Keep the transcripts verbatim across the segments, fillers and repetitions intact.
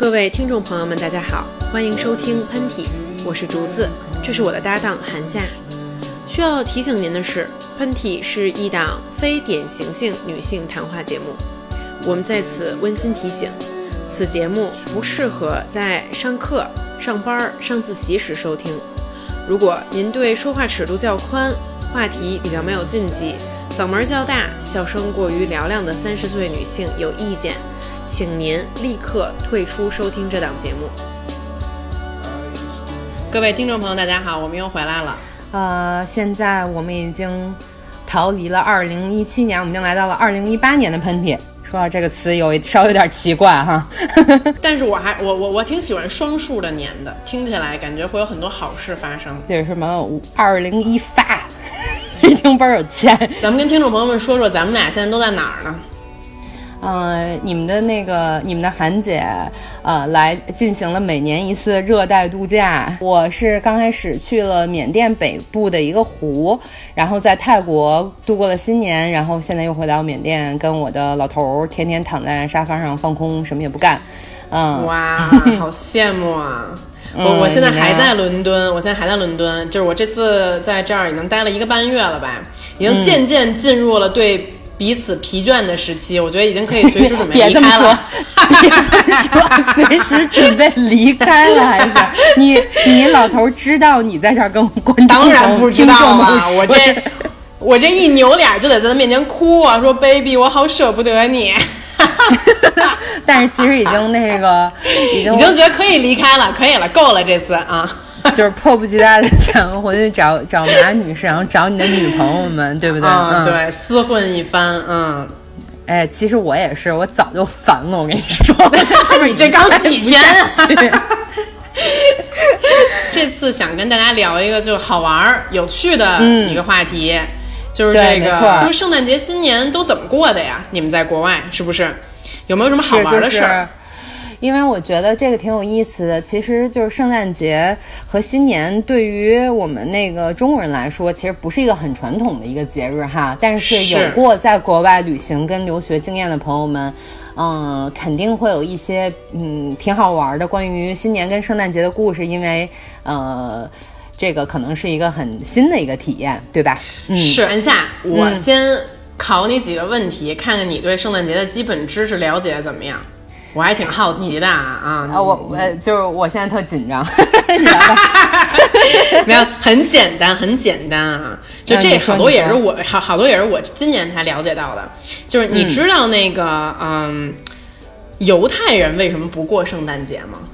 各位听众朋友们大家好，欢迎收听喷嚏，我是竹子，这是我的搭档韩夏。需要提醒您的是，喷嚏是一档非典型性女性谈话节目，我们在此温馨提醒，此节目不适合在上课、上班、上自习时收听。如果您对说话尺度较宽，话题比较没有禁忌，嗓门较大，笑声过于嘹亮的三十岁女性有意见，请您立刻退出收听这档节目。各位听众朋友大家好，我们又回来了。 呃，现在我们已经逃离了二零一七年，我们已经来到了二零一八年的喷嚏。说到这个词有稍微有点奇怪哈， 但是我还我我我挺喜欢双数的年的，听起来感觉会有很多好事发生。 就是什么二零一发，一听倍儿有钱。 咱们跟听众朋友们说说，咱们俩现在都在哪儿呢？ 呃，你们的那个你们的韩姐，呃，来进行了每年一次热带度假。我是刚开始去了缅甸北部的一个湖，然后在泰国度过了新年，然后现在又回到缅甸，跟我的老头天天躺在沙发上放空，什么也不干。嗯， 哇，好羡慕啊！我我现在还在伦敦，我现在还在伦敦，就是我这次在这儿已经待了一个半月了吧，已经渐渐进入了对彼此疲倦的时期，我觉得已经可以随时准备离开了。 别这么说，随时准备离开了还是？你你老头知道你在这儿跟我观众当然不知道了，我这我这一扭脸就得在他面前哭啊，说 baby 我好舍不得你。 但是其实已经那个已经已经觉得可以离开了，可以了，够了这次啊。 就是迫不及待的想回去找找马女士，然后找你的女朋友们，对不对？ 嗯，对，厮混一番，嗯。 哎，其实我也是，我早就烦了，我跟你说。 你这刚几天啊？这次想跟大家聊一个就好玩有趣的一个话题，嗯、就是这个，说圣诞节、新年都怎么过的呀？你们在国外是不是？有没有什么好玩的事儿？ 就是因为我觉得这个挺有意思的，其实就是圣诞节和新年对于我们那个中国人来说，其实不是一个很传统的一个节日哈。但是有过在国外旅行跟留学经验的朋友们，嗯，肯定会有一些嗯挺好玩的关于新年跟圣诞节的故事，因为呃。这个可能是一个很新的一个体验，对吧？ 嗯，是。安夏，我先考你几个问题，嗯、看看你对圣诞节的基本知识了解怎么样。我还挺好奇的啊！ 啊，我我就是我现在特紧张， 没有，很简单，很简单啊！就这好多也是我好好多也是我今年才了解到的，就是你知道那个嗯，犹太人为什么不过圣诞节吗？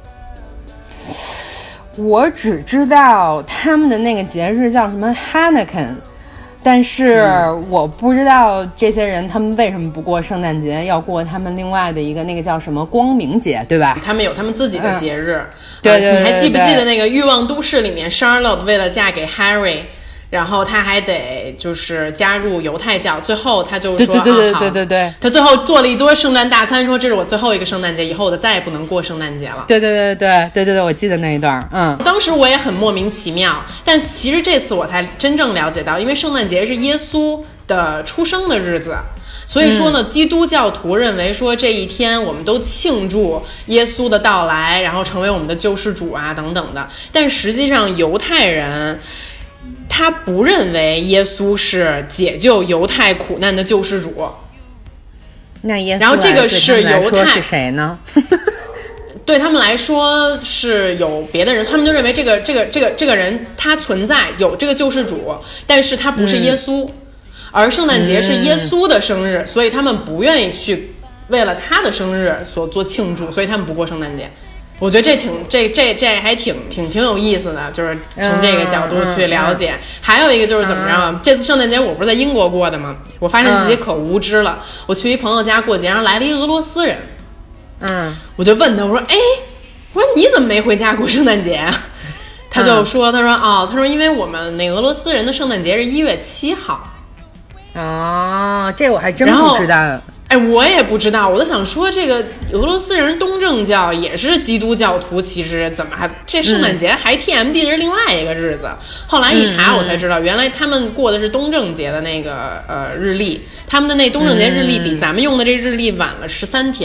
我只知道他们的那个节日叫什么 Hanukkah。但是我不知道这些人他们为什么不过圣诞节，要过他们另外的一个那个叫什么光明节，对吧？ 他们有他们自己的节日。嗯、 对, 对, 对, 对, 对, 对、呃、你还记不记得那个《欲望都市》里面 Charlotte 为了嫁给 Harry， 然后他还得就是加入犹太教，最后他就说对对对对对对对， 他最后做了一桌圣诞大餐，说这是我最后一个圣诞节，以后我再也不能过圣诞节了。 对对对对对对对，我记得那一段。嗯， 当时我也很莫名其妙，但其实这次我才真正了解到，因为圣诞节是耶稣的出生的日子，所以说呢、嗯、基督教徒认为说这一天我们都庆祝耶稣的到来，然后成为我们的救世主啊等等的。但实际上犹太人他不认为耶稣是解救犹太苦难的救世主。 那耶稣然后这个是犹太是谁呢？ 对他们来说是有别的人，他们就认为这个这个这个这个人他存在，有这个救世主，但是他不是耶稣、嗯、而圣诞节是耶稣的生日、嗯、所以他们不愿意去为了他的生日所做庆祝，所以他们不过圣诞节。我觉得这挺这这这还挺挺挺有意思的，就是从这个角度去了解、嗯嗯嗯、还有一个就是怎么着、嗯、这次圣诞节我不是在英国过的吗？我发现自己可无知了、嗯、我去一朋友家过节，然后来了一俄罗斯人， 嗯， 我就问他，我说哎，我说你怎么没回家过圣诞节啊？他就说、嗯、他说哦，他说因为我们那俄罗斯人的圣诞节是一月七号。 哦，这我还真不知道。 哎，我也不知道，我都想说，这个俄罗斯人东正教也是基督教徒，其实怎么还这圣诞节还 T M D 的是另外一个日子、嗯、后来一查我才知道、嗯、原来他们过的是东正节的那个呃日历，他们的那东正节日历比咱们用的这日历晚了十三天、嗯，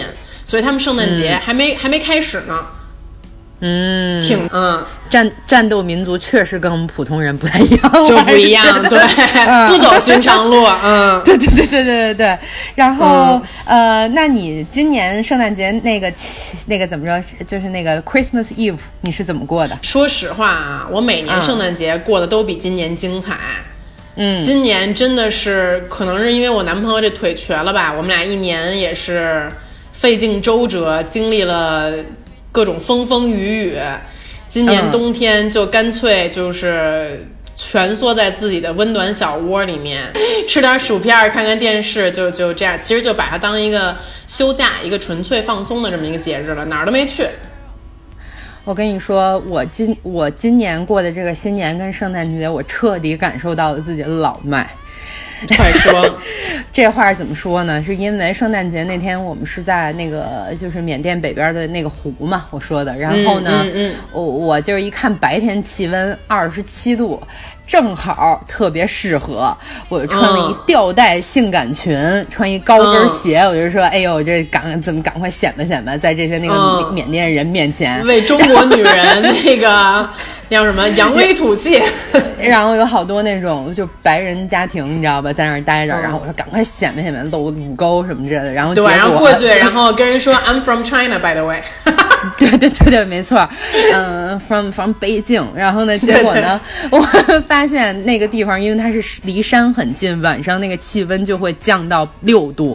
所以他们圣诞节还没、嗯、还没开始呢。 嗯， 挺嗯， 战战斗民族确实跟我们普通人不太一样， 就不一样，对，嗯、不走寻常路，嗯， 对对对对对对对。然后、嗯、呃，那你今年圣诞节那个那个怎么着，就是那个 Christmas Eve 你是怎么过的？ 说实话啊，我每年圣诞节过得都比今年精彩。 嗯， 今年真的是可能是因为我男朋友这腿瘸了吧，我们俩一年也是费尽周折，经历了各种风风雨雨，今年冬天就干脆就是蜷缩在自己的温暖小窝里面，吃点薯片看看电视，就就这样，其实就把它当一个休假，一个纯粹放松的这么一个节日了，哪儿都没去。 我跟你说，我今我今年过的这个新年跟圣诞节，我彻底感受到了自己的老迈。 快说， 这话怎么说呢？是因为圣诞节那天我们是在那个就是缅甸北边的那个湖嘛，我说的。然后呢， 嗯嗯嗯、 我我就是一看白天气温二十七度，正好特别适合。我就穿了一吊带性感裙，嗯、穿一高跟鞋，嗯、我就说，哎呦，这赶怎么赶快显摆显摆，在这些那个缅甸人面前， 嗯、为中国女人那个。叫什么扬威吐气然后有好多那种就白人家庭你知道吧，在那儿待着、嗯、然后我说赶快显摆显摆露乳沟什么之类的，然后对，然后过去然后跟人说 I'm from China by the way 对对对对没错，嗯 from from 北京，然后呢结果呢我发现那个地方因为它是离山很近，晚上那个气温就会降到六度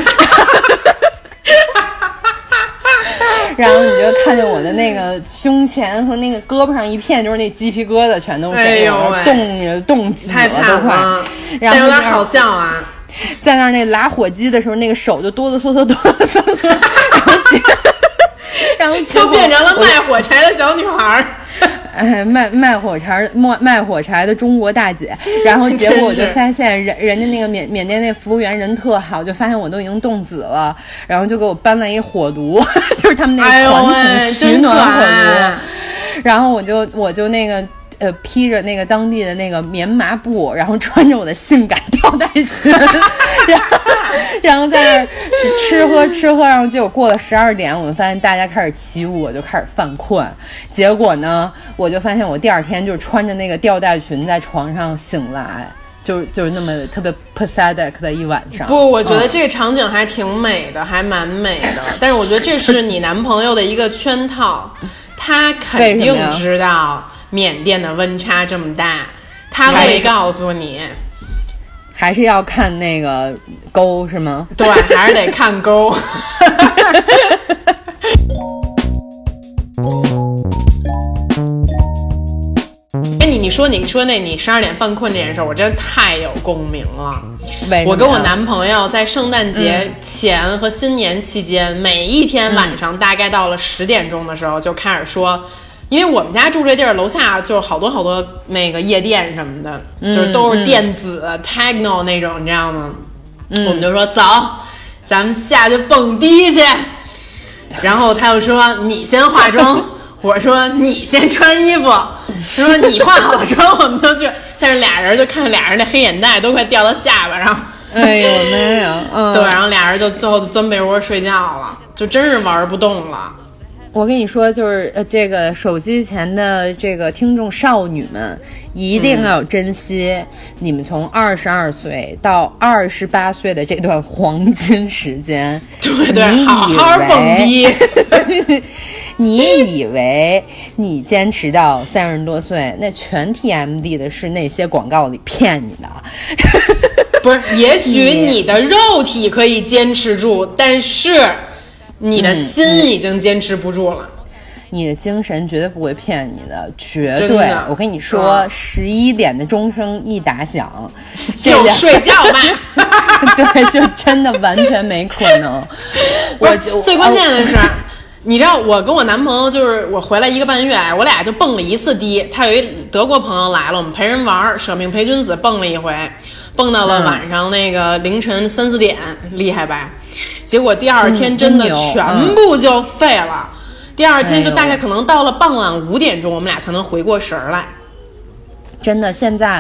然后你就看见我的那个胸前和那个胳膊上一片就是那鸡皮疙瘩全都是， 哎呦冻冻紫了都快， 然后有点好笑啊， 在那儿那拉火鸡的时候那个手就哆哆嗦嗦哆哆嗦嗦然后然后就变成了卖火柴的小女孩哎，卖卖火柴卖卖火柴的中国大姐，然后结果我就发现人人家那个缅缅甸那服务员人特好，就发现我都已经冻紫了，然后就给我搬了一火炉，就是他们那个传统取暖火炉，哎、然后我就我就那个。呃，披着那个当地的那个棉麻布，然后穿着我的性感吊带裙，然后然后在那儿吃喝吃喝，然后结果过了十二点，我们发现大家开始起舞，我就开始犯困。结果呢，我就发现我第二天就穿着那个吊带裙在床上醒来，就就是那么特别 pathetic 的一晚上。 不，我觉得这个场景还挺美的，嗯、还蛮美的。但是我觉得这是你男朋友的一个圈套，他肯定知道。缅甸的温差这么大，他会告诉你， 还是要看那个沟是吗？ 对，还是得看沟。哎，你你说你说那你十二点犯困这件事，我真的太有共鸣了。我跟我男朋友在圣诞节前和新年期间，嗯、每一天晚上大概到了十点钟的时候就开始说。因为我们家住这地儿，楼下就好多好多那个夜店什么的，嗯、就是都是电子、嗯、techno 那种，你知道吗？嗯、我们就说走，咱们下去蹦迪去。然后他就说你先化妆，我说你先穿衣服。他说你化好了妆，我们就去。但是俩人就看着俩人那黑眼袋都快掉到下巴，然后， 哎呦妈呀！嗯、 对，然后俩人就最后钻被窝睡觉了，就真是玩不动了。 我跟你说，就是呃，这个手机前的这个听众少女们，一定要珍惜你们从二十二岁到二十八岁的这段黄金时间。 对对，好好蹦迪。 你以为你坚持到三十多岁，那全 T M D 的是那些广告里骗你的。 不是，也许你的肉体可以坚持住，但是。你的心已经坚持不住了、嗯、 你的精神绝对不会骗你的，绝对。我跟你说，十一、嗯、点的钟声一打响， 就睡觉吧。 对，就真的完全没可能。 我就最关键的是，你知道，我跟我男朋友就是我回来一个半月，我俩就蹦了一次迪。他有一德国朋友来了，我们陪人玩，舍命陪君子，蹦了一回，蹦到了晚上那个凌晨三四点，厉害吧？结果第二天真的全部就废了、嗯、第二天就大概可能到了傍晚五点钟我们俩才能回过神来。 真的，现在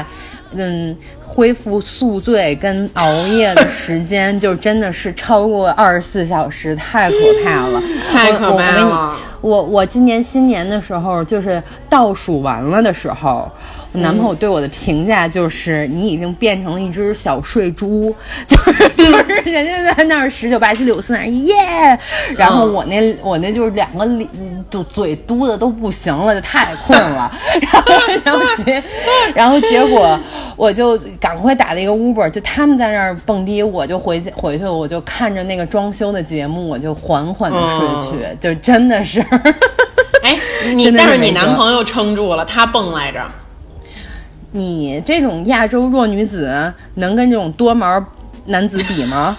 嗯，恢复宿醉跟熬夜的时间就真的是超过二十四小时，太可怕了， 太可怕了。 我我我今年新年的时候，就是倒数完了的时候，我男朋友对我的评价就是、嗯、你已经变成了一只小睡猪，就是就是人家在那儿十九八七六四那儿耶，然后我那、嗯、我那就是两个都嘴嘟的都不行了，就太困了，然后然后结然后结果我就赶快打了一个 Uber， 就他们在那儿蹦迪，我就回去回去了，我就看着那个装修的节目，我就缓缓的睡去，嗯、就真的是。 哎，你但是你男朋友撑住了，他蹦来着。 你这种亚洲弱女子能跟这种多毛男子比吗？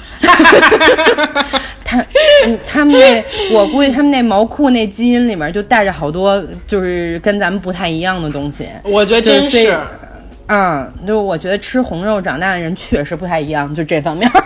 他他们那，我估计他们那毛裤那基因里面就带着好多就是跟咱们不太一样的东西。 我觉得真是， 就是嗯，就是我觉得吃红肉长大的人确实不太一样，就这方面。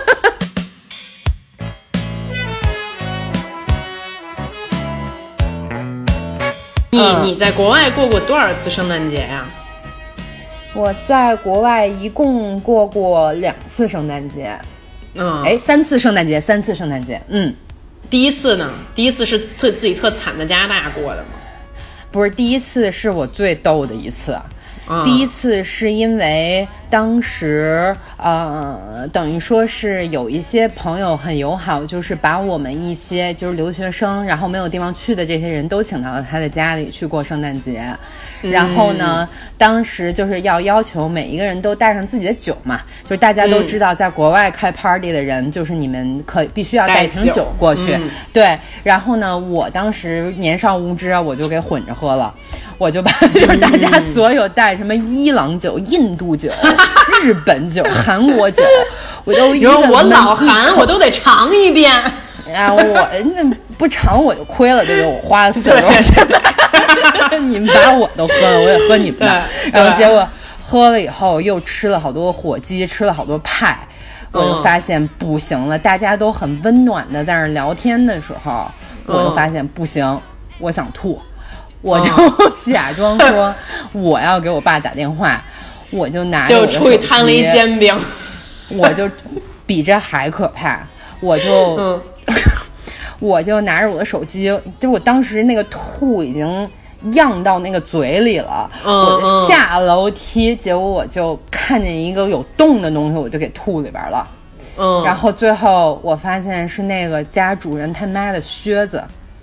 你你在国外过过多少次圣诞节呀？ 我在国外一共过过两次圣诞节， 嗯， 哎，三次圣诞节，三次圣诞节，嗯， 第一次呢？第一次是特自己特惨的加拿大过的吗？ 不是，第一次是我最逗的一次。 嗯、 第一次是因为当时呃等于说是有一些朋友很友好，就是把我们一些就是留学生然后没有地方去的这些人都请到了他的家里去过圣诞节、嗯、然后呢当时就是要要求每一个人都带上自己的酒嘛，就是大家都知道在国外开 party 的人、嗯、就是你们可必须要带一瓶酒过去、嗯、对，然后呢我当时年少无知啊，我就给混着喝了，我就把就是大家所有带什么伊朗酒、印度酒、日本酒、韩国酒，我都一个我老韩我都得尝一遍。 啊，我那不尝我就亏了，对不对？我花了四十多块钱，你们把我都喝了，我也喝你们的。然后结果喝了以后又吃了好多火鸡，吃了好多派，我就发现不行了。大家都很温暖的在那聊天的时候，我就发现不行，我想吐。我就假装说我要给我爸打电话，我就拿着我的手机， 就出去摊了一煎饼， 我就比这还可怕，我就、嗯、我就拿着我的手机，就我当时那个吐已经漾到那个嘴里了， 嗯、 我就下楼梯，结果我就看见一个有洞的东西，我就给吐里边了， 嗯， 然后最后我发现是那个家主人他妈的靴子。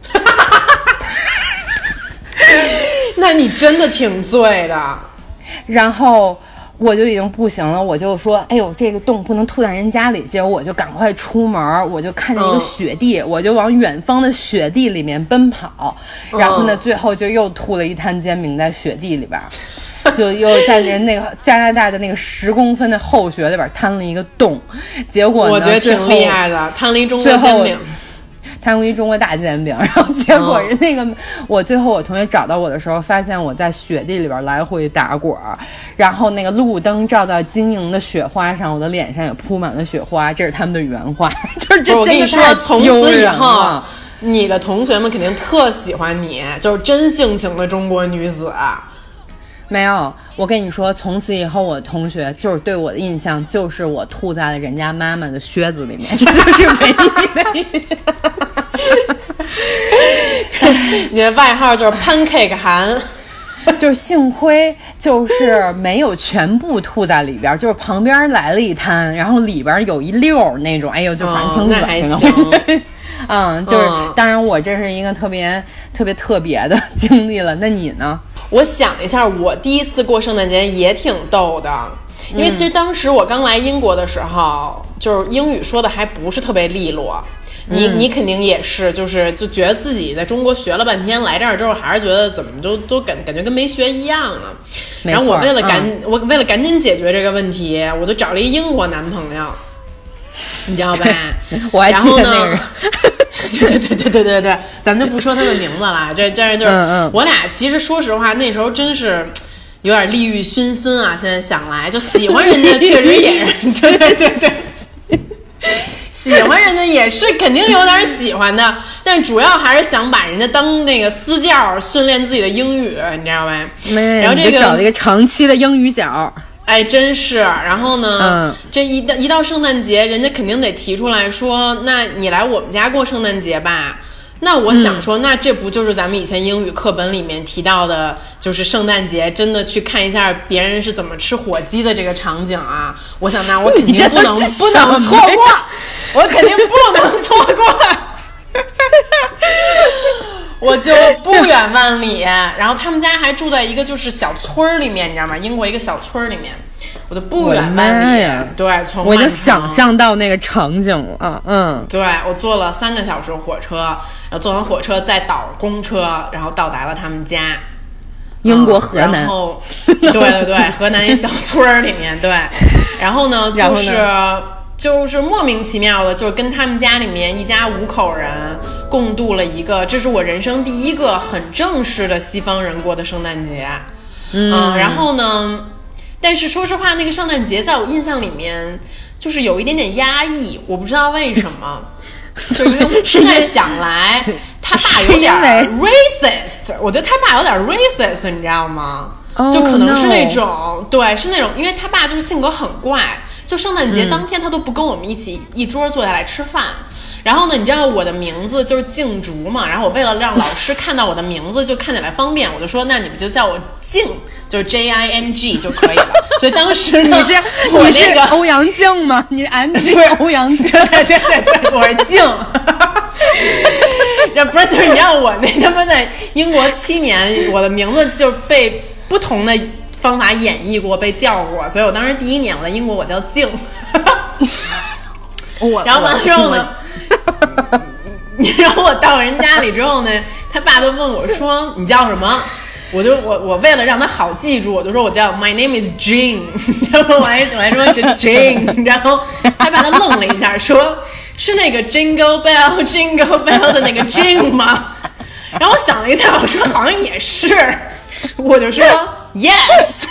那你真的挺醉的。 然后我就已经不行了，我就说哎呦这个洞不能吐在人家里，结果我就赶快出门，我就看见一个雪地、嗯、我就往远方的雪地里面奔跑，然后呢、嗯、最后就又吐了一滩煎饼在雪地里边，就又在人那个加拿大的那个十公分的厚雪里边摊了一个洞，结果呢我觉得挺厉害的，摊了一中国煎饼， 摊过一中国大煎饼，然后结果人那个、哦、我最后我同学找到我的时候发现我在雪地里边来回打滚，然后那个路灯照到晶莹的雪花上，我的脸上也铺满了雪花，这是他们的原话。就是这我跟你说从此以后你的同学们肯定特喜欢你，就是真性情的中国女子。 没有，我跟你说从此以后我的同学就是对我的印象就是我吐在了人家妈妈的靴子里面，这就是唯一的印象。 你的外号就是 pancake 韩， 就是幸亏就是没有全部吐在里边，就是旁边来了一滩，然后里边有一溜那种，哎呦就反正挺恶心的、 哦、 嗯，就是、嗯、当然我这是一个特别特别特别的经历了。那你呢？ 我想一下，我第一次过圣诞节也挺逗的，因为其实当时我刚来英国的时候、嗯、就是英语说的还不是特别利落，你、嗯、你肯定也是，就是就觉得自己在中国学了半天，来这儿之后还是觉得怎么都都感感觉跟没学一样呢。然后我为了赶、嗯、我为了赶紧解决这个问题，我就找了一英国男朋友，你知道吧？ 我还记得那个人。 对对对对对对对，咱们就不说他的名字了。这这就是、嗯嗯、我俩，其实说实话，那时候真是有点利欲熏心啊。现在想来，就喜欢人家，确实也是，对对对对，喜欢人家也是肯定有点喜欢的，但主要还是想把人家当那个私教，训练自己的英语，你知道吧？ 然后这个找了一个长期的英语角。 哎，真是。然后呢， 嗯， 这一到一到圣诞节，人家肯定得提出来说，那你来我们家过圣诞节吧。那我想说、嗯、那这不就是咱们以前英语课本里面提到的，就是圣诞节真的去看一下别人是怎么吃火鸡的这个场景啊。我想那我肯定不能不能错过，我肯定不能错过。我就不远万里，然后他们家还住在一个就是小村里面，你知道吗？英国一个小村里面，我就不远万里。对，从我已经想象到那个场景了。嗯， 对，我坐了三个小时火车，然后坐完火车再倒公车，然后到达了他们家。 英国河南， 嗯、然后对对对，河南一小村里面，对，然后呢就是。就是莫名其妙的，就是跟他们家里面一家五口人共度了一个，这是我人生第一个很正式的西方人过的圣诞节。嗯、呃，然后呢，但是说实话，那个圣诞节在我印象里面就是有一点点压抑，我不知道为什么。就是因为现在想来，他爸有点 racist， 我觉得他爸有点 racist， 你知道吗？ Oh, 就可能是那种、 no. 对，是那种，因为他爸就是性格很怪。就圣诞节当天他都不跟我们一起一桌坐下来吃饭、嗯、然后呢你知道我的名字就是静竹嘛，然后我为了让老师看到我的名字就看起来方便，我就说那你们就叫我静，就是 J I N G 就可以了。所以当时你是我、那个、 你是欧阳靖吗？你是 M G 欧阳靖？ 对对对对，我是静。那不是就是你让我那他妈在英国七年，我的名字就被不同的方法演绎过，被叫过，所以我当时第一年我在英国我叫静。然后完了之后呢，然后我到人家里之后呢，他爸都问我说你叫什么，我就我我为了让他好记住，我就说我叫 My name is Jane， 然后我还我还说 Jane， 然后他爸他愣了一下，说是那个 Jingle Bell Jingle Bell 的那个 Jane 吗？然后我想了一下，我说好像也是，我就说 Yes。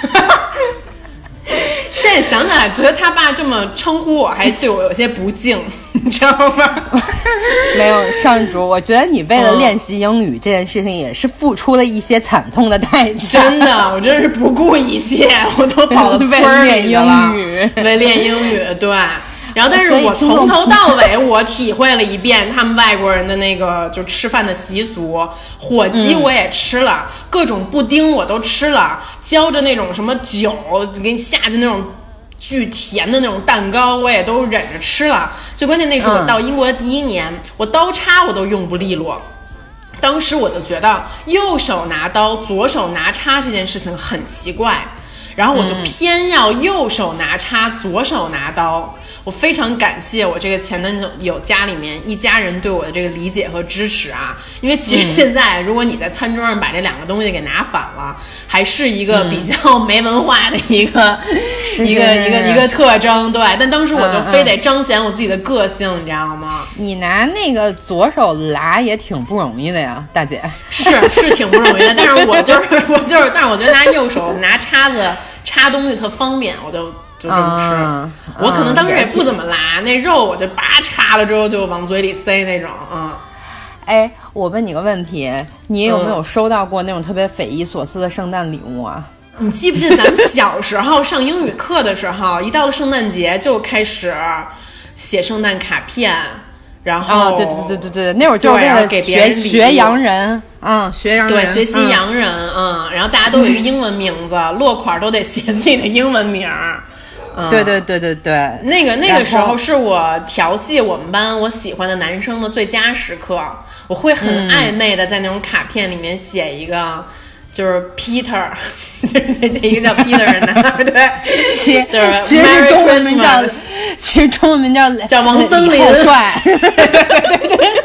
现在想起来，觉得他爸这么称呼我，还对我有些不敬，你知道吗？ 没有，上主，我觉得你为了练习英语、嗯、这件事情，也是付出了一些惨痛的代价。 真的，我真是不顾一切，我都跑到村里去了，为练英语。对。然后，但是我从头到尾，我体会了一遍他们外国人的那个就吃饭的习俗。火鸡我也吃了、嗯，各种布丁我都吃了，浇着那种什么酒，给你下着那种巨甜的那种蛋糕，我也都忍着吃了。最关键那是我到英国的第一年，嗯、我刀叉我都用不利落。当时我就觉得右手拿刀，左手拿叉这件事情很奇怪，然后我就偏要右手拿叉，左手拿刀。我非常感谢我这个前男友家里面一家人对我的这个理解和支持啊，因为其实现在如果你在餐桌上把这两个东西给拿反了，还是一个比较没文化的一个、嗯、一个一个一个特征。对，但当时我就非得彰显我自己的个性、嗯、你知道吗？ 你拿那个左手拿也挺不容易的呀，大姐。 是是挺不容易的，但是我就是我就是但是我觉得拿右手拿叉子插东西特方便，我就就这么吃、嗯、我可能当时也不怎么拉、嗯、那肉我就叭插了之后就往嘴里塞那种。嗯， 哎，我问你个问题，你有没有收到过那种特别匪夷所思的圣诞礼物啊？ 你记不记得咱们小时候上英语课的时候，一到了圣诞节就开始写圣诞卡片，然后、 哦、对对对对对，那会儿就是为了给别人学洋人，嗯，学洋人， 对，学习洋人，嗯，嗯然后大家都有一个英文名字，落款都得写自己的英文名。嗯、 对对对对对， 那个那个时候是我调戏我们班我喜欢的男生的最佳时刻，我会很暧昧的在那种卡片里面写一个。嗯就是 Peter， 就是一个叫 Peter 的男孩，对， 其就是其实中文名叫，其实中文名叫叫王森林， 好帅。 对对对对。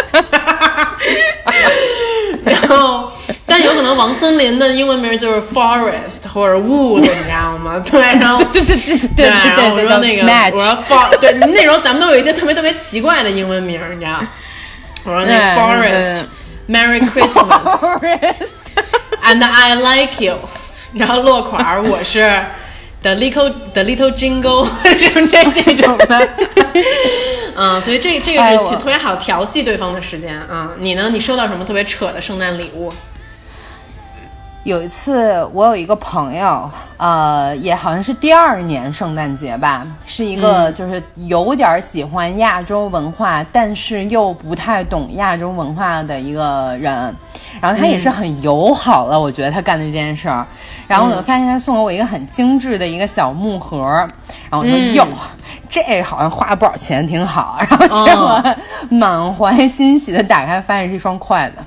然后，但有可能王森林的英文名就是 Forest 或者 Wood， 你知道吗？对，然后对对对对对，然后我说那个，我说 For， 对，那时候咱们都有一些特别特别奇怪的英文名，你知道？我说那 Forest。Merry Christmas，and I like you。然后落款我是 the little the little jingle， 这这这种的。嗯，所以这这个是特别好调戏对方的时间啊、嗯。你呢？你收到什么特别扯的圣诞礼物？ 有一次我有一个朋友，呃，也好像是第二年圣诞节吧，是一个就是有点喜欢亚洲文化、嗯、但是又不太懂亚洲文化的一个人，然后他也是很友好了、嗯、我觉得他干的这件事儿，然后我就发现他送了我一个很精致的一个小木盒，然后我说哟、嗯、这好像花不少钱挺好，然后结果满怀欣喜的打开发现是一双筷子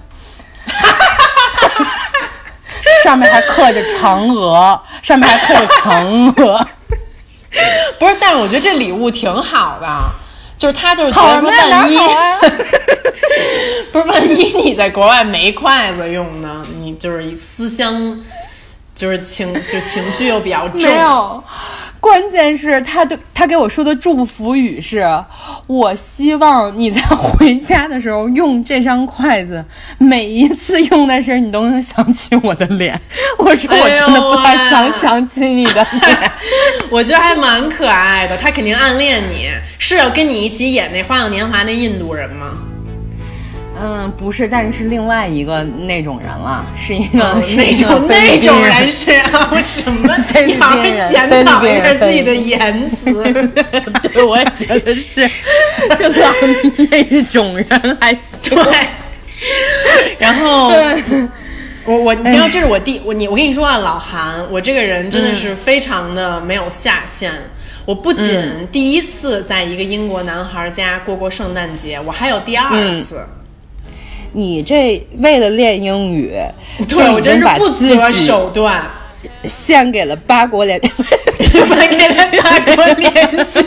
上面还刻着嫦娥，上面还刻着嫦娥。 不是，但是我觉得这礼物挺好的，就是他就是觉得万一，啊、不是万一你在国外没筷子用呢，你就是思乡，就是情就情绪又比较重。 没有，关键是他对他给我说的祝福语是：我希望你在回家的时候用这张筷子，每一次用的时候你都能想起我的脸。我说我真的不太想想起你的脸、哎、 我觉得还蛮可爱的。他肯定暗恋你，是要跟你一起演那《花样年华》那印度人吗？ 嗯，不是，但是是另外一个那种人了，是一个、哦、 那种那种人是啊，什么？你好好检讨一下自己的言辞。 对，我也觉得是，就老那种人还行。 对，然后我我你知道这是我第我你我跟你说啊，老韩，我这个人真的是非常的没有下限。嗯，我不仅第一次在一个英国男孩家过过圣诞节，我还有第二次。 嗯，你这为了练英语， 对我真是不择手段， 献给了八国联， 献给了八国联军。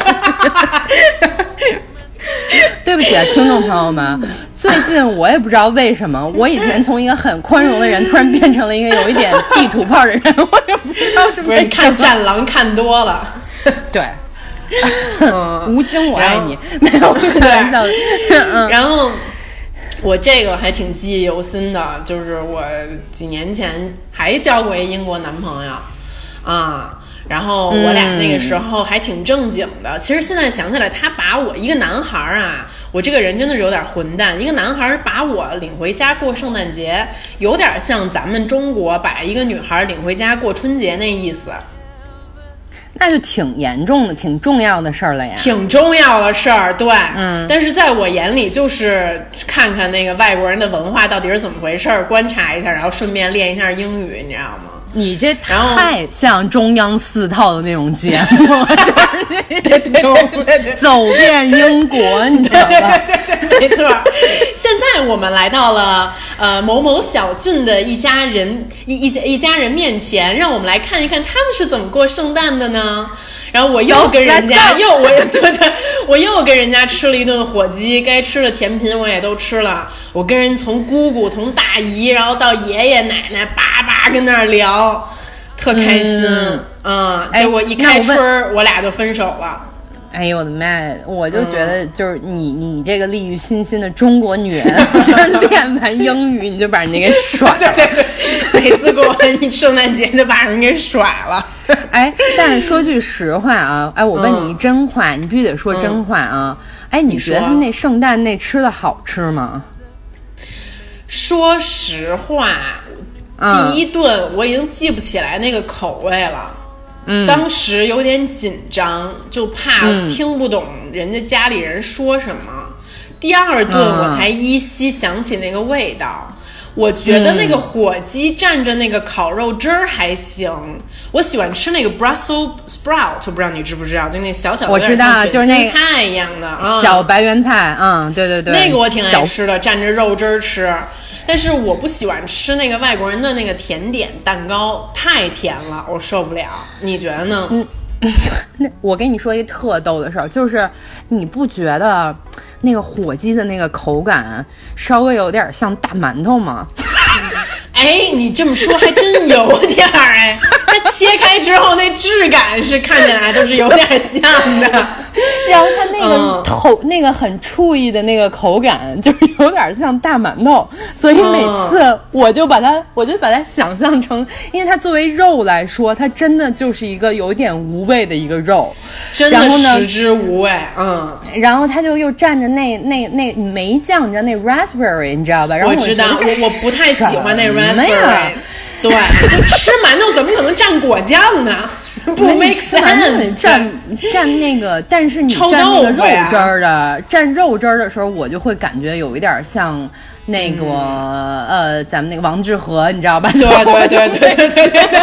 对不起啊，听众朋友们，最近我也不知道为什么，我以前从一个很宽容的人，突然变成了一个有一点地图炮的人，我也不知道是不是你看《战狼》看多了。 对。嗯，吴京我爱你，没有开玩笑的。嗯， 然后我这个还挺记忆犹新的，就是我几年前还交过一英国男朋友啊，然后我俩那个时候还挺正经的、嗯、其实现在想起来，他把我一个男孩啊，我这个人真的是有点混蛋，一个男孩把我领回家过圣诞节，有点像咱们中国把一个女孩领回家过春节那意思。 那就挺严重的，挺重要的事儿了呀。 挺重要的事儿，对，嗯。但是在我眼里，就是看看那个外国人的文化到底是怎么回事，观察一下，然后顺便练一下英语，你知道吗？ 你这太像中央四套的那种节目，就是对对对对对， 走遍英国，你知道吧？ 对对对对，没错。现在我们来到了呃某某小郡的一家人一一一家人面前，让我们来看一看他们是怎么过圣诞的呢？然后我又跟人家又我对对，我又跟人家吃了一顿火鸡，该吃的甜品我也都吃了。我跟人从姑姑从大姨，然后到爷爷奶奶，叭叭跟那儿聊，特开心。嗯，嗯结果一开春、哎、我, 我俩就分手了。 哎呦我的妈呀！我就觉得就是你、嗯、你这个利欲熏心的中国女人，就是练完英语你就把人家给甩了。 对对对，每次过完圣诞节就把人给甩了。 哎，但是说句实话啊，哎，我问你一真话，嗯、你必须得说真话啊。嗯、哎，你觉得他那圣诞那吃的好吃吗？ 说实话， 嗯、 第一顿我已经记不起来那个口味了。 嗯， 当时有点紧张，就怕听不懂人家家里人说什么。嗯、第二顿我才依稀想起那个味道。嗯、我觉得那个火鸡蘸着那个烤肉汁儿还行。嗯、我喜欢吃那个 Brussels sprout， 不知道你知不知道？就那小小的， 我知道，就是那个菜一样的小白圆菜。嗯，对对对， 那个我挺爱吃的，蘸着肉汁儿吃。但是我不喜欢吃那个外国人的那个甜点蛋糕，太甜了，我受不了。你觉得呢？ 嗯，那我跟你说一个特逗的事儿，就是你不觉得那个火鸡的那个口感稍微有点像大馒头吗？ 哎，你这么说还真有点儿哎，它切开之后那质感是看起来都是有点像的， 然后它那个头、嗯、那个很注意的那个口感就是有点像大馒头，所以每次我就把它我就把它想象成，因为它作为肉来说，它真的就是一个有点无味的一个肉， 真的食之无味。嗯， 然后它就又蘸着那那那梅酱，你知道那 raspberry 你知道吧？然后我知道，我我不太喜欢那 raspberry。 对，就吃馒头怎么可能蘸果酱呢？不 make sense。 蘸蘸那个，但是你蘸那个肉汁儿的，蘸肉汁儿的时候，我就会感觉有一点像那个、嗯、呃，咱们那个王致和，你知道吧？ 对对对对对对对。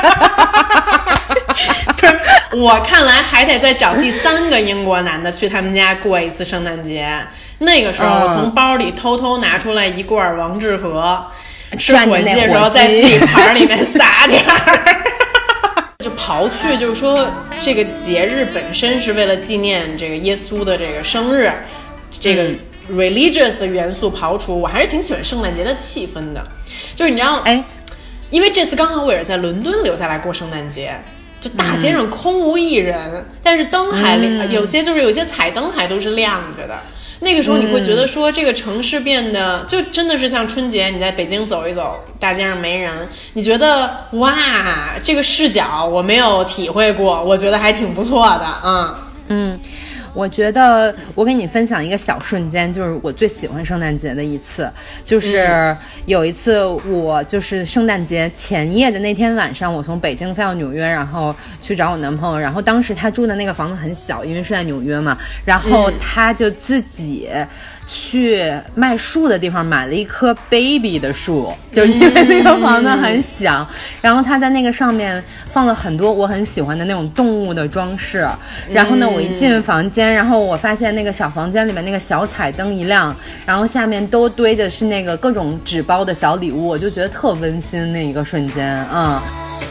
不是，我看来还得再找第三个英国男的去他们家过一次圣诞节。那个时候，我从包里偷偷拿出来一罐王致和，嗯、吃火鸡的时候在自己盘里面撒点儿。就刨去，就是说这个节日本身是为了纪念这个耶稣的这个生日，这个 religious 的元素刨除，我还是挺喜欢圣诞节的气氛的。就是你知道，哎，因为这次刚好我也是在伦敦留下来过圣诞节。就大街上空无一人，嗯、但是灯还亮、嗯，有些就是有些彩灯还都是亮着的。那个时候你会觉得说，这个城市变得、嗯、就真的是像春节，你在北京走一走，大街上没人，你觉得哇，这个视角我没有体会过，我觉得还挺不错的，嗯嗯。我觉得我给你分享一个小瞬间，就是我最喜欢圣诞节的一次，就是有一次我就是圣诞节前夜的那天晚上，我从北京飞到纽约，然后去找我男朋友，然后当时他住的那个房子很小，因为是在纽约嘛，然后他就自己去卖树的地方买了一棵 baby 的树，就因为那个房子很小，然后他在那个上面放了很多我很喜欢的那种动物的装饰，然后呢我一进房间，然后我发现那个小房间里面那个小彩灯一亮，然后下面都堆的是那个各种纸包的小礼物，我就觉得特温馨那一个瞬间，嗯。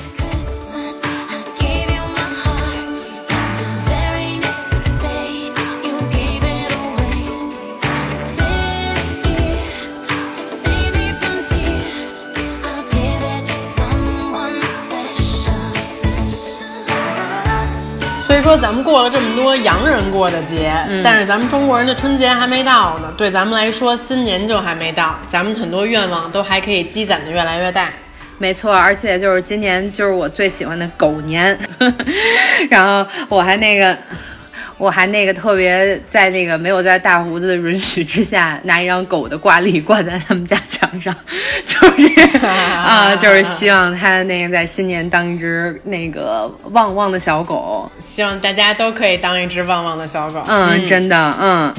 所以说咱们过了这么多洋人过的节、嗯、但是咱们中国人的春节还没到呢，对咱们来说新年就还没到，咱们很多愿望都还可以积攒的越来越大。 没错，而且就是今年就是我最喜欢的狗年然后我还那个我还那个特别在那个没有在大胡子的允许之下，拿一张狗的挂历挂在他们家墙上，就是啊、呃，就是希望他那个在新年当一只那个旺旺的小狗， 希望大家都可以当一只旺旺的小狗。 嗯，嗯真的，嗯。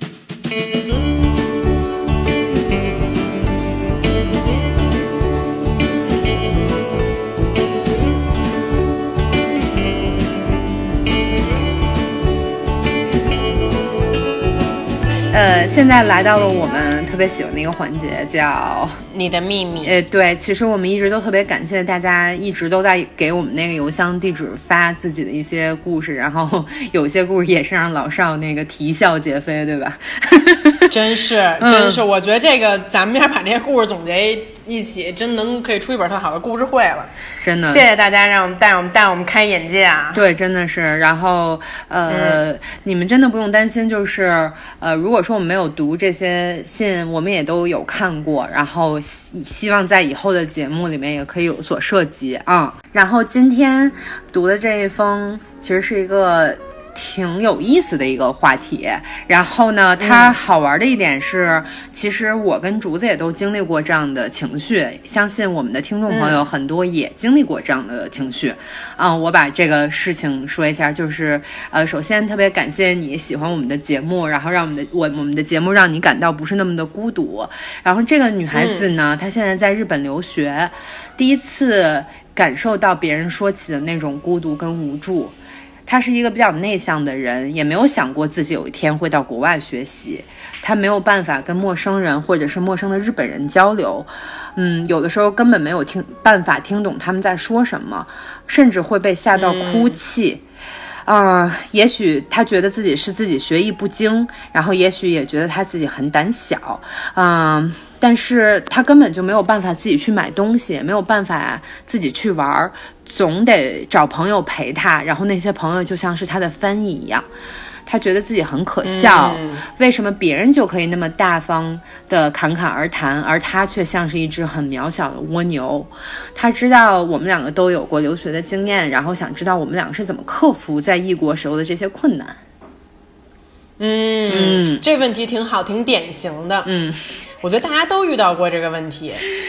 呃，现在来到了我们特别喜欢的一个环节，叫你的秘密。 呃，对，其实我们一直都特别感谢大家，一直都在给我们那个邮箱地址发自己的一些故事，然后有些故事也是让老少那个啼笑皆非，对吧？ 真是，真是、嗯，我觉得这个咱们要把这些故事总结一起，真能可以出一本特好的故事会了。真的，谢谢大家让我们带我们带我们开眼界啊！ 对，真的是。然后呃、嗯，你们真的不用担心，就是呃，如果说我们没有读这些信，我们也都有看过，然后希希望在以后的节目里面也可以有所涉及啊、嗯。然后今天读的这一封，其实是一个挺有意思的一个话题，然后呢它好玩的一点是、嗯、其实我跟竹子也都经历过这样的情绪，相信我们的听众朋友很多也经历过这样的情绪。嗯，我把这个事情说一下，就是呃首先特别感谢你喜欢我们的节目，然后让我们的我我们的节目让你感到不是那么的孤独。然后这个女孩子呢、嗯、她现在在日本留学，第一次感受到别人说起的那种孤独跟无助。他是一个比较内向的人，也没有想过自己有一天会到国外学习。他没有办法跟陌生人或者是陌生的日本人交流，嗯，有的时候根本没有听办法听懂他们在说什么，甚至会被吓到哭泣。嗯，呃，也许他觉得自己是自己学艺不精，然后也许也觉得他自己很胆小，嗯。但是他根本就没有办法自己去买东西，也没有办法自己去玩，总得找朋友陪他，然后那些朋友就像是他的翻译一样。他觉得自己很可笑、嗯、为什么别人就可以那么大方的侃侃而谈，而他却像是一只很渺小的蜗牛。他知道我们两个都有过留学的经验，然后想知道我们两个是怎么克服在异国时候的这些困难。 嗯嗯，这问题挺好，挺典型的。嗯，我觉得大家都遇到过这个问题。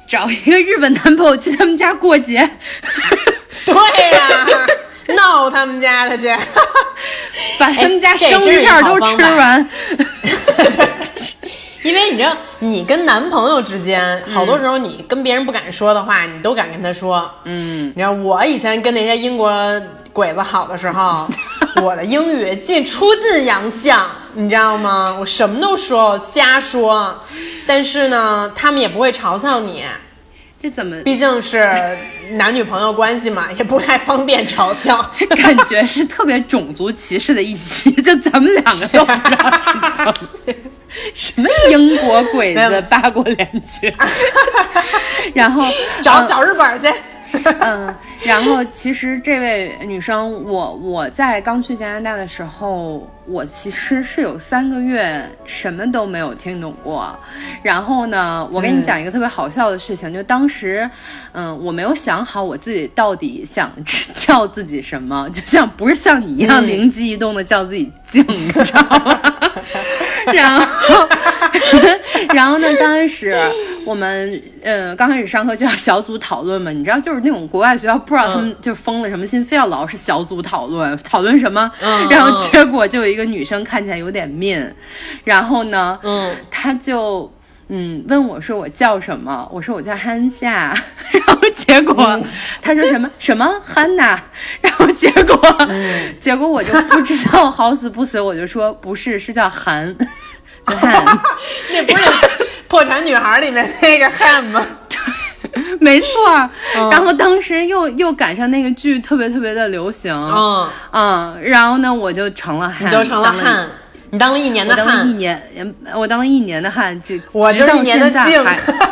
找一个日本男朋友去他们家过节。 对呀、啊，闹他们家的去， 把他们家生鱼片都吃完。 因为你知道，你跟男朋友之间，好多时候你跟别人不敢说的话，你都敢跟他说。嗯，你知道我以前跟那些英国鬼子好的时候，我的英语进出尽洋相，你知道吗？我什么都说，瞎说，但是呢，他们也不会嘲笑你。 这怎么？毕竟是男女朋友关系嘛，也不太方便嘲笑。 这感觉是特别种族歧视的一期，就咱们两个都不知道是怎么。什么英国鬼子八国联军，然后找小日本去。 嗯，然后其实这位女生，我我在刚去加拿大的时候，我其实是有三个月什么都没有听懂过。然后呢，我跟你讲一个特别好笑的事情，嗯、就当时，嗯，我没有想好我自己到底想叫自己什么，就像不是像你一样灵机一动的叫自己静，嗯、你知道吗？然后，然后呢？当时我们呃刚开始上课就要小组讨论嘛，你知道，就是那种国外学校不知道他们就疯了什么心，嗯、非要老是小组讨论，讨论什么？嗯、然后结果就有一个女生看起来有点面，然后呢，嗯，她就嗯问我说我叫什么？我说我叫汉夏，然后结果、嗯、她说什么什么汉娜，然后结果、嗯、结果我就不知道好死不死，我就说不是，是叫韩。就汉那不是破产女孩里面那个汉吗？ 没错、嗯、然后当时又又赶上那个剧特别特别的流行，嗯嗯，然后呢我就成了汉， 你就成了汉，你当了一年的汉， 我当了一年，我当了一年的汉，就我就是一年的静。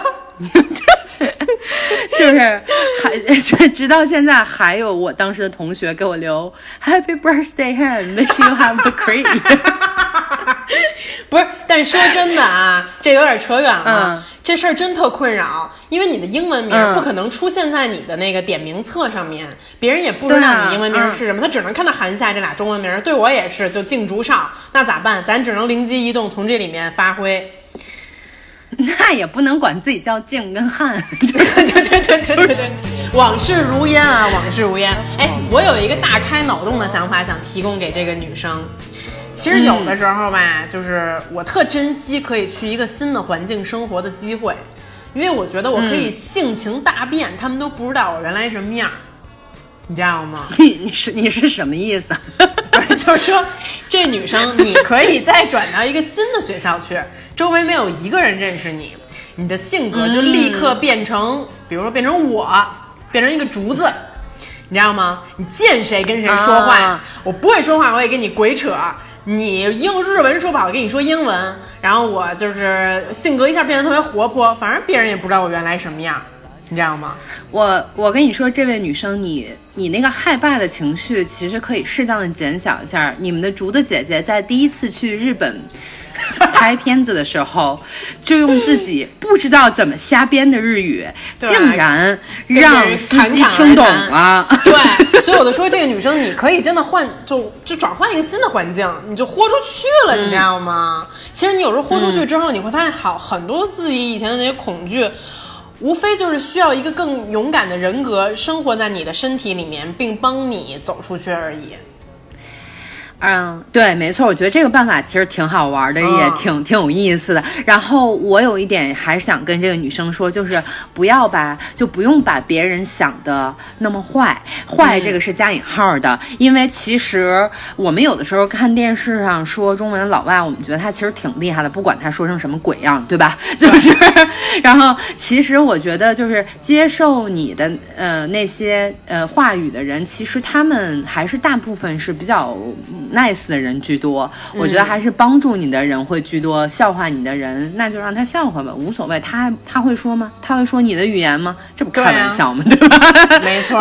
就是还直到现在还有我当时的同学给我留 Happy Birthday Han Wish you have a great year 不是，但说真的啊，这有点扯远了、嗯、这事儿真特困扰，因为你的英文名不可能出现在你的那个点名册上面、嗯、别人也不知道你英文名是什么、啊嗯、他只能看到韩夏这俩中文名，对我也是就静竹少，那咋办？咱只能灵机一动从这里面发挥。 那也不能管自己叫静跟汉， 对对对对对对对，往事如烟啊，往事如烟。哎，我有一个大开脑洞的想法，想提供给这个女生。其实有的时候吧、嗯、就是我特珍惜可以去一个新的环境生活的机会，因为我觉得我可以性情大变、嗯、他们都不知道我原来什么样，你知道吗？ 你你是你是什么意思？ 就是说这女生你可以再转到一个新的学校去，周围没有一个人认识你，你的性格就立刻变成、嗯、比如说变成我变成一个竹子，你知道吗？你见谁跟谁说话、啊、我不会说话我也跟你鬼扯，你英日文说不好我跟你说英文，然后我就是性格一下变得特别活泼，反正别人也不知道我原来什么样，你知道吗？ 我我跟你说，这位女生，你你那个害怕的情绪其实可以适当的减小一下。你们的竹子姐姐在第一次去日本拍片子的时候，就用自己不知道怎么瞎编的日语，竟然让司机听懂了。 对，所以我就说这个女生，你可以真的换，就就转换一个新的环境，你就豁出去了，嗯、你知道吗？其实你有时候豁出去之后，嗯、你会发现好很多自己以前的那些恐惧。无非就是需要一个更勇敢的人格生活在你的身体里面，并帮你走出去而已。 嗯，对，没错，我觉得这个办法其实挺好玩的，也挺挺有意思的。然后我有一点还是想跟这个女生说，就是不要把就不用把别人想的那么坏，坏这个是加引号的，嗯、因为其实我们有的时候看电视上说中文的老外，我们觉得他其实挺厉害的，不管他说成什么鬼样，对吧？就是，然后其实我觉得就是接受你的呃那些呃话语的人，其实他们还是大部分是比较。nice 的人居多，我觉得还是帮助你的人会居多，嗯、笑话你的人那就让他笑话吧，无所谓。他他会说吗？他会说你的语言吗？这不开玩笑吗？ 对,、啊、 对吧？没错。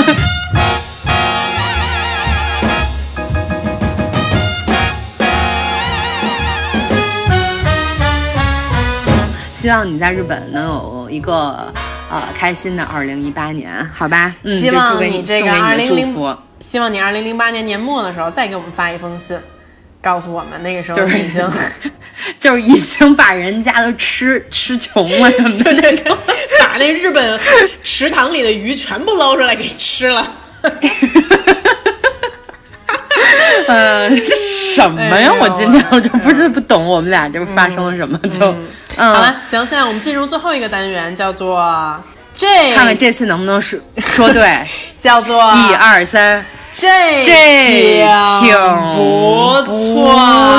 希望你在日本能有一个呃开心的二零一八年，好吧？嗯， 希望你这个二零零， 祝福希望你二零零八年年末的时候再给我们发一封信，告诉我们那个时候就是已经就是已经把人家都吃吃穷了什么的， 对对对， 把那日本池塘里的鱼全部捞出来给吃了。 呃，这什么呀？哎、我今天我就不是不懂我们俩这发生了什么，嗯、就、 嗯嗯、好了。行，现在我们进入最后一个单元，叫做这， 看看这次能不能说说对， 叫做一二三。 这这挺不错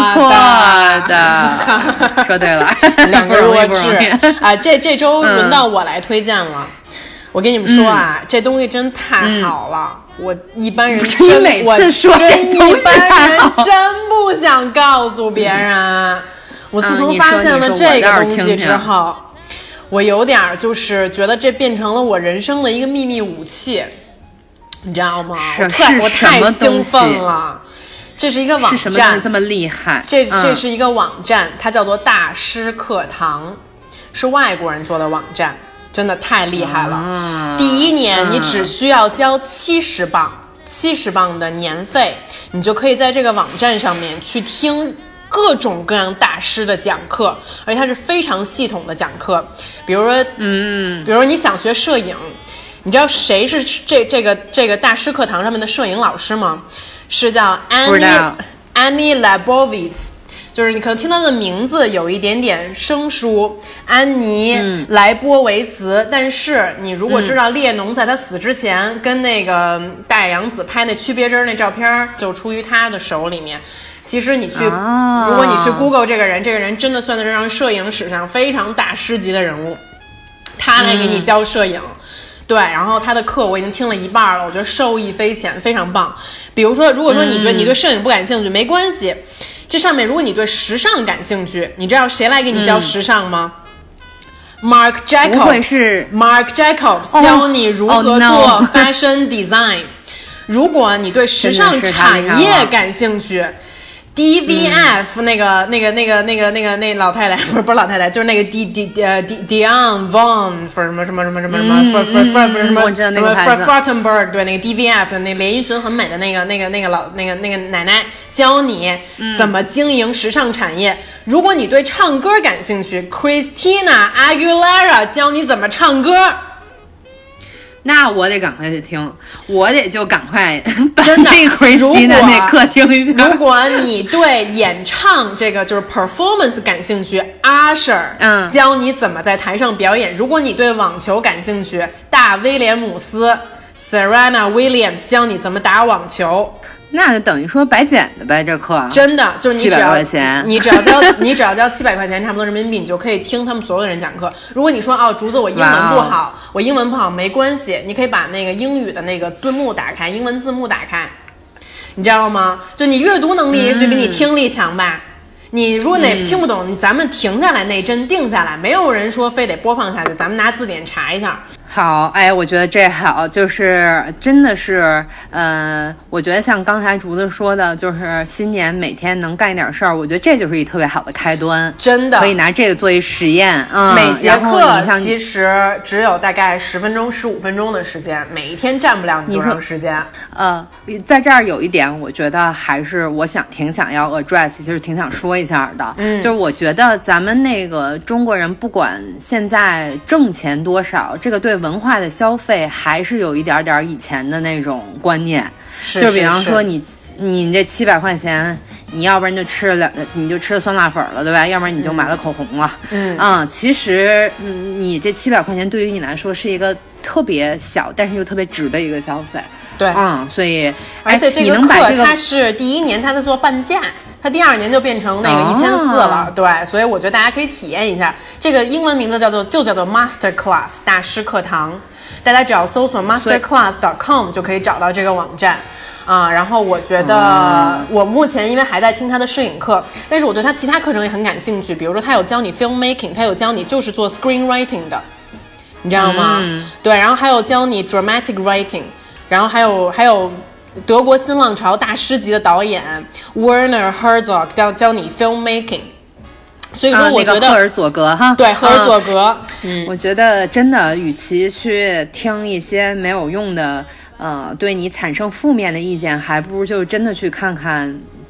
的，说对了， 两个弱智啊！这这周轮到我来推荐了。嗯、我跟你们说啊，嗯、这东西真太好了。嗯、我一般人真， 你每次说真一般人真不想告诉别人。嗯、我自从发现了这个东西之后，嗯、我有点就是觉得这变成了我人生的一个秘密武器。你知道吗？我太我太兴奋了！这是一个网站， 是什么东西这么厉害？ 这这是一个网站，它叫做大师课堂，是外国人做的网站，真的太厉害了。嗯、第一年你只需要交七十磅，七十磅的年费，你就可以在这个网站上面去听各种各样大师的讲课，而且它是非常系统的讲课。比如说，嗯，比如说你想学摄影。你知道谁是这这个这个大师课堂上面的摄影老师吗？是叫 Annie Annie Leibovitz， 就是你可能听到的名字有一点点生疏，安妮、嗯、莱波维茨。但是你如果知道列侬在他死之前、嗯、跟那个大野洋子拍那区别针那照片，就出于他的手里面。其实你去，哦、如果你去 Google 这个人，这个人真的算得上摄影史上非常大师级的人物，他来给你教摄影。嗯对，然后他的课我已经听了一半了，我觉得受益匪浅，非常棒。比如说，如果说你觉得你对摄影不感兴趣，嗯、没关系，这上面如果你对时尚感兴趣，你知道谁来给你教时尚吗？嗯、Marc Jacobs， 不会是 Marc Jacobs、哦、教你如何做 fashion design。哦、如果你对时尚产业感兴趣。D V F、嗯、那个那个那个那个那个那老太太不是不是老太太，就是那个 D D 呃 D Diane von 什么什么什么什么什么 for for for 什么什么 Frottenberg 对那个 D V F 的那个连衣裙很美的那个那个那个老那个那个奶奶教你怎么经营时尚产业。嗯、如果你对唱歌感兴趣 ，Christina Aguilera 教你怎么唱歌。 那我得赶快去听，我得就赶快真的那 Christina 那课听一下。 如果你对演唱这个就是 performance 感兴趣 ，Usher 嗯教你怎么在台上表演。如果你对网球感兴趣，大威廉姆斯 Serena Williams 教你怎么打网球。 那就等于说白捡的呗，这课真的就是你只要七百块钱， 你只要交你只要交七百块钱，差不多人民币，你就可以听他们所有的人讲课。如果你说哦，竹子我英文不好， wow. 我英文不好没关系，你可以把那个英语的那个字幕打开，英文字幕打开，你知道吗？就你阅读能力也许比你听力强吧。嗯、你如果哪听不懂，你咱们停下来那帧定下来，没有人说非得播放下去，咱们拿字典查一下。 好，哎，我觉得这好，就是真的是，呃，我觉得像刚才竹子说的，就是新年每天能干一点事儿，我觉得这就是一特别好的开端， 真的可以拿这个做一实验。嗯， 每节课其实只有大概十分钟、十五分钟的时间，每一天占不了你多长时间。 呃，在这儿有一点，我觉得还是我想挺想要 address， 就是挺想说一下的，嗯，就是我觉得咱们那个中国人不管现在挣钱多少，这个对文化的消费还是有一点点以前的那种观念， 是就比方说你你这七百块钱，你要不然就吃了两，你就吃了酸辣粉了，对吧？要不然你就买了口红了。嗯啊，其实嗯，你这七百块钱对于你来说是一个特别小，但是又特别值的一个消费。 对， 嗯，所以而且这个课它是第一年它在做半价。它第二年就变成那个一千四了，对，所以我觉得大家可以体验一下。这个英文名字叫做就叫做 Master Class 大师课堂，大家只要搜索 master class dot com 就可以找到这个网站啊。然后我觉得我目前因为还在听他的摄影课，但是我对他其他课程也很感兴趣。比如说他有教你 filmmaking， 他有教你就是做 screenwriting 的，你知道吗？嗯、对，然后还有教你 dramatic writing， 然后还有还有。德国新浪潮大师级的导演 Werner Herzog 教教你 filmmaking， 所以说我觉得、 啊那个、赫尔佐格哈， 对赫尔佐格， 嗯，我觉得真的，与其去听一些没有用的，呃，对你产生负面的意见，还不如就真的去看看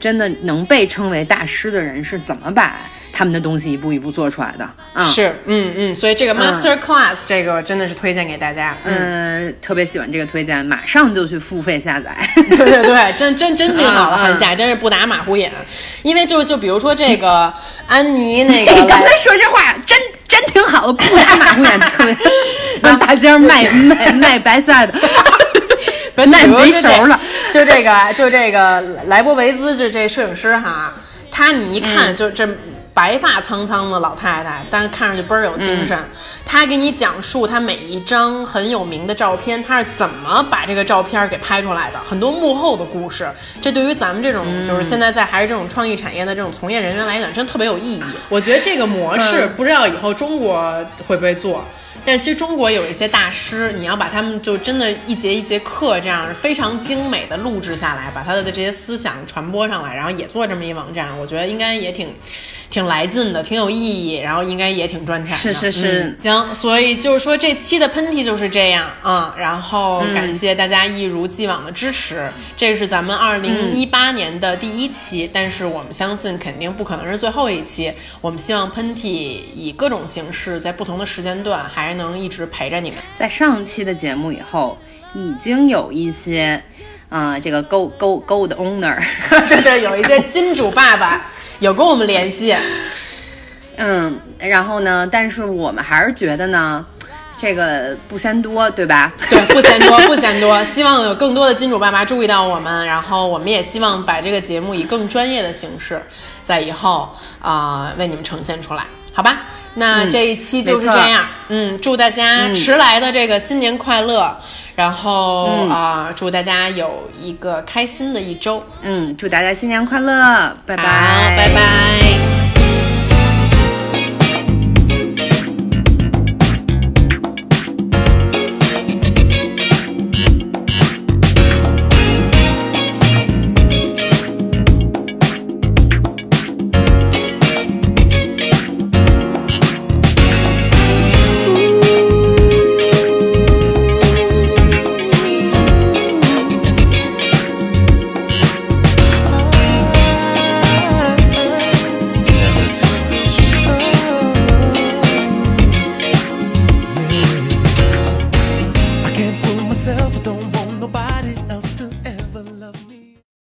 真的能被称为大师的人是怎么把他们的东西一步一步做出来的。嗯、 是，嗯嗯，所以这个 Master Class、嗯、这个真的是推荐给大家。 嗯、呃，特别喜欢这个推荐，马上就去付费下载。 对对对，真真真挺好的，韩夏、嗯、真是不打马虎眼。因为就就比如说这个安妮那个， 你刚才说这话真真挺好的，不打马虎眼，特别让大街上卖卖卖白菜的。 卖煤球了，就这个，就这个莱博维兹，就这摄影师哈，他你一看、嗯、就这白发苍苍的老太太，但是看上去倍儿有精神。嗯、他给你讲述他每一张很有名的照片，他是怎么把这个照片给拍出来的，很多幕后的故事。这对于咱们这种、嗯、就是现在在还是这种创意产业的这种从业人员来讲，真特别有意义。我觉得这个模式、嗯、不知道以后中国会不会做。但其实中国有一些大师，你要把他们就真的一节一节课这样非常精美的录制下来，把他的这些思想传播上来，然后也做这么一网站，我觉得应该也挺挺来劲的，挺有意义，然后应该也挺赚钱的。 是是是、 嗯、行，所以就是说这期的喷嚏就是这样啊、嗯，然后感谢大家一如既往的支持、嗯、这是咱们二零一八年的第一期、嗯、但是我们相信肯定不可能是最后一期，我们希望喷嚏以各种形式在不同的时间段还能一直陪着你们。 在上期的节目以后已经有一些呃，这个 Go Go Go 的 owner 对对，有一些金主爸爸有跟我们联系。 嗯，然后呢，但是我们还是觉得呢这个不嫌多，对吧？ 对，不嫌多，不嫌多。希望有更多的金主爸爸注意到我们，然后我们也希望把这个节目以更专业的形式，在以后啊、呃、为你们呈现出来，好吧？那这一期就是这样。嗯，祝大家迟来的这个新年快乐，嗯、然后啊、呃，祝大家有一个开心的一周。 嗯，祝大家新年快乐，拜拜， 拜拜。